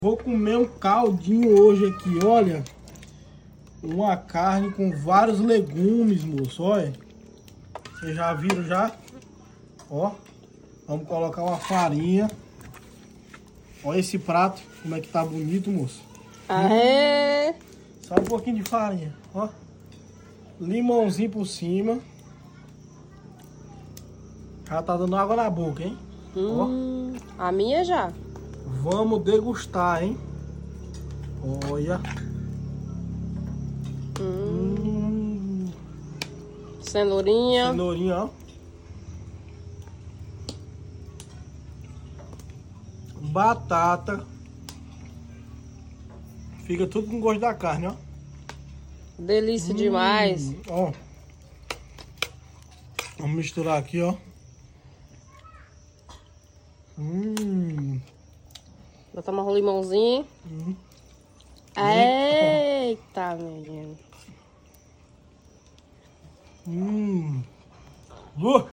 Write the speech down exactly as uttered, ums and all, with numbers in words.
Vou comer um caldinho hoje aqui, olha. Uma carne com vários legumes, moço, olha. Vocês já viram já? Ó, vamos colocar uma farinha. Olha esse prato, como é que tá bonito, moço. Aê! Só um pouquinho de farinha, ó. Limãozinho por cima. Já tá dando água na boca, hein? Hum, ó. A minha já. Vamos degustar, hein? Olha. Hum. Hum. Cenourinha. Cenourinha, ó. Batata. Fica tudo com gosto da carne, ó. Delícia Hum, demais. Ó. Vamos misturar aqui, ó. Hum. Botar um limãozinho. Hum. Eita, menino. Hum. Uh.